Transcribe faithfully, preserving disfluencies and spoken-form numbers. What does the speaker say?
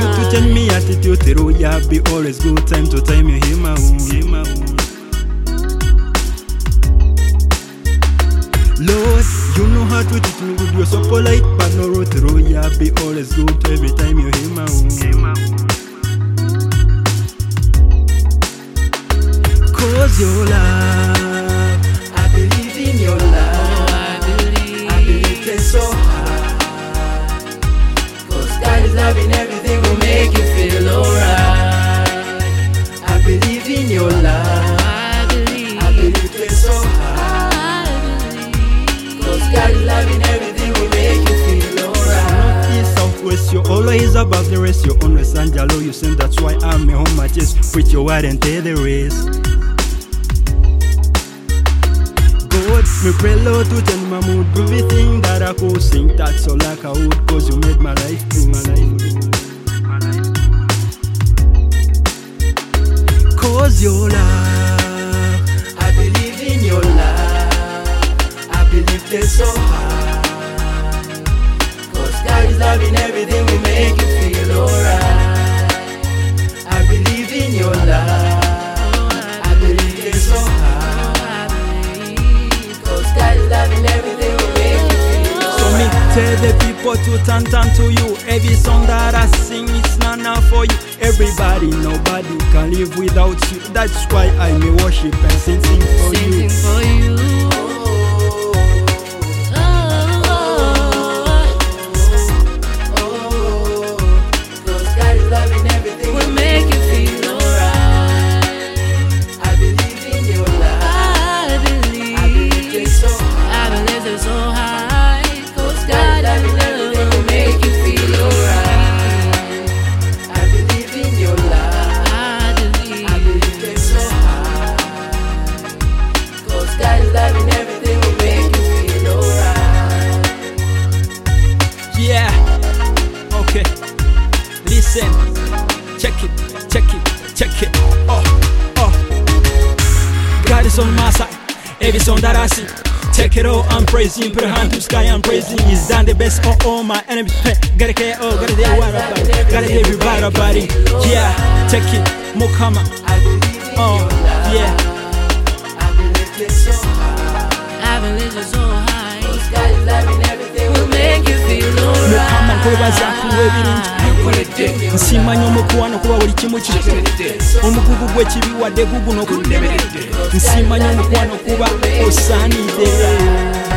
you to change me attitude, through ya be always good time to time you hear my own, hear my own. Lord, you know how to treat me good, you're so polite, but no road through ya be always good every time you hear my own, hear my own. Cause your love, I believe in your love. Oh, I believe, I believe it's so hard. Cause God is loving everything will make you feel alright. I believe in your love. I believe, I believe it's so hard. I believe, cause God is loving everything will make you feel alright. East, southwest, you're always above the rest. You're always Angelo, you sing, that's why I'm a home matches. With your word and take the race. God, me pray Lord to change my mood. Everything that I could sing, that's all like I would. Cause you made my life good, my life good. Cause your love, I believe in your love. I believe it's so hard. Cause God is loving everything will make you feel alright. I believe in your love. I believe it's so hard. God is loving everything will make you feel alright. So me tell the people to turn turn to you. Every song that I sing, it's not enough for you. Everybody, nobody can live without you. That's why I may worship and sing, sing for Sing, you. sing for you. Listen, check it, check it, check it. Oh, oh. God is on my side. Every song that I sing, take it all, I'm praising. Put a hand to the sky, I'm praising. He's done the best for all my enemies. Hey, gotta care, oh, gotta do what about it. Gotta do everybody about it. Yeah, take it, Mukama. Oh, yeah. I believe it's so high. God is loving everything will make you feel alright. Nsimanya omukwano kuba buli kimu kiri omugugu gw'ekibi wadde guguno nsimanya omukwano kuba osaanidde.